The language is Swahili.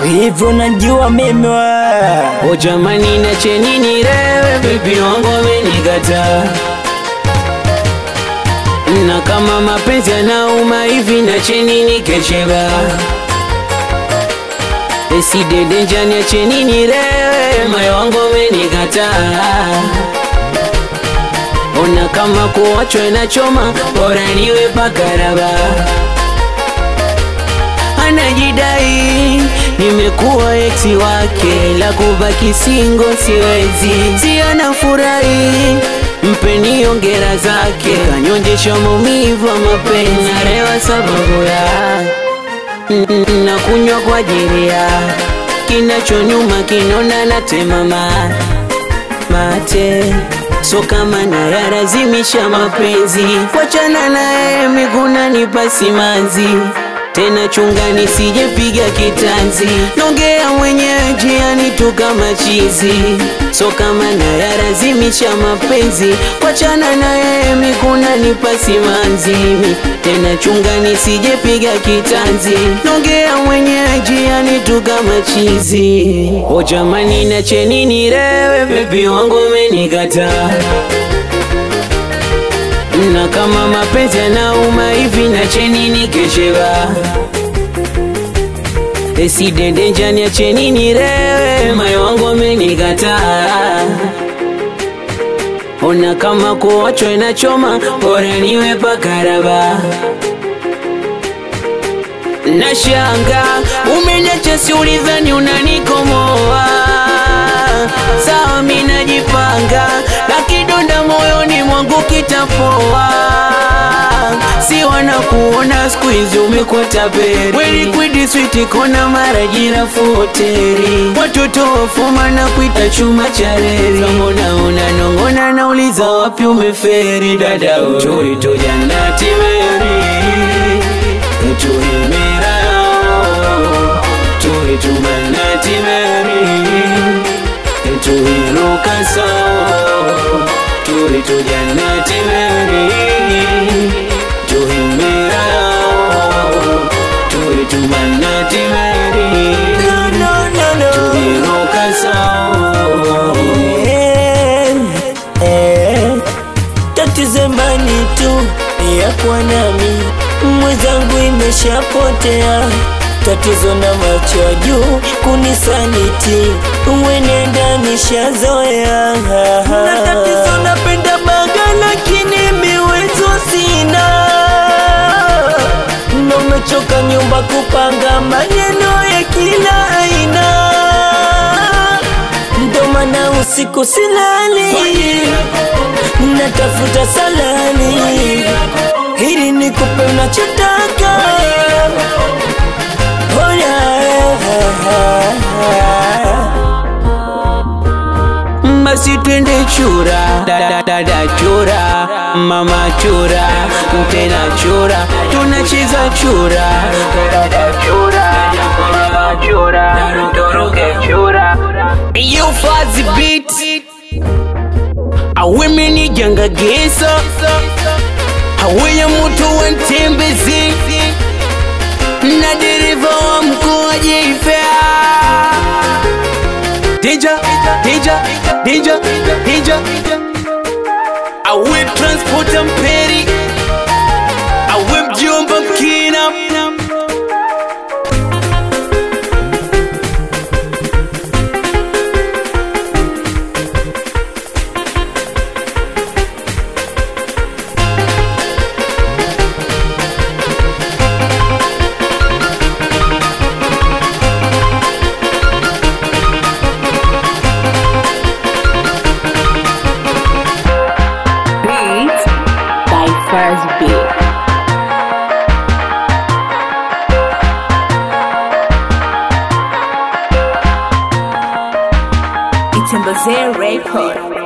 hivyo najua mimi O jamani nache nini rewe, baby wangu amenikataa. Na kama mapenzi yanauma hivi nache nini kecheba. Esi dede njani ache nini rewe, moyo wangu amenikataa. Ona kama kuachwa inachoma, bora niwe pakaraba. Anajidai nimekuwa eksi wake, la kubaki single siwezi. Si anafurahi mpeni ongera zake, kanyonjesha maumivu wa mapenzi. Narewa sababu ya na kunywa kwa ajili ya kinachonyuma kinona natema mate. So kama na yarazimisha mapenzi, wachana naye miguna nipa simanzi. Tena chungani sije piga kitanzi, nongea mwenyewe jiani tu kama chizi. So kama na yarazimisha mapenzi, wachana naye miguna nipa simanzi. Tena chungani sije piga kitanzi, nongea mwenyewe jiani tu kama chizi. O jamani nache nini rewe, baby wangu amenikataa. Na kama mapenzi yanauma hivi nache nini kecheba. Esi dede njani ache nini rewe, moyo wangu amenikataa. Ona kama kuachwa inachoma, bora niwe pakaraba. Nashanga umeniacha, si ulidhani unanikomoa. Sawa mimi najipanga, na kidonda moyoni mwangu kitapoa. Si wanakuona siku hizi umekuwa taperi, we liquid sweet kona mara jirafu hoteli. Watoto wafuma na kuita chuma cha reli. Mbona unanong'ona nauliza wapi umeferi. Dada tuito jannati meri, tuhimira tuito jannati meri, tuhiruka sawa. Tuito jannati meri, tuhimira tuito jannati meri, tuhiruka sawa. tatizo mbani tu ya kuwa nami, mwenzangu imeshapotea. Tatizo na macho ya juu kunisaniti, uwenenda nishazoea. Na tatizo napenda baga lakini miwezo sina, na umechoka nyumba kupanga maneno ya kila aina. Ndo maana usiku silali, natafuta salani ili nikupe unachotaka. Basi twende chura, dada chura, mama chura, tena chura, tunacheza chura. Dada chura, mama chura, turuke chura. You fuzzy beat, awe ni janga gesa, awe ya mtu wantembezi, na dereva wa mkoa Jifea. Danger, danger, danger, danger. Awe transporta mperi, awe mjomba mkina. It's a Record.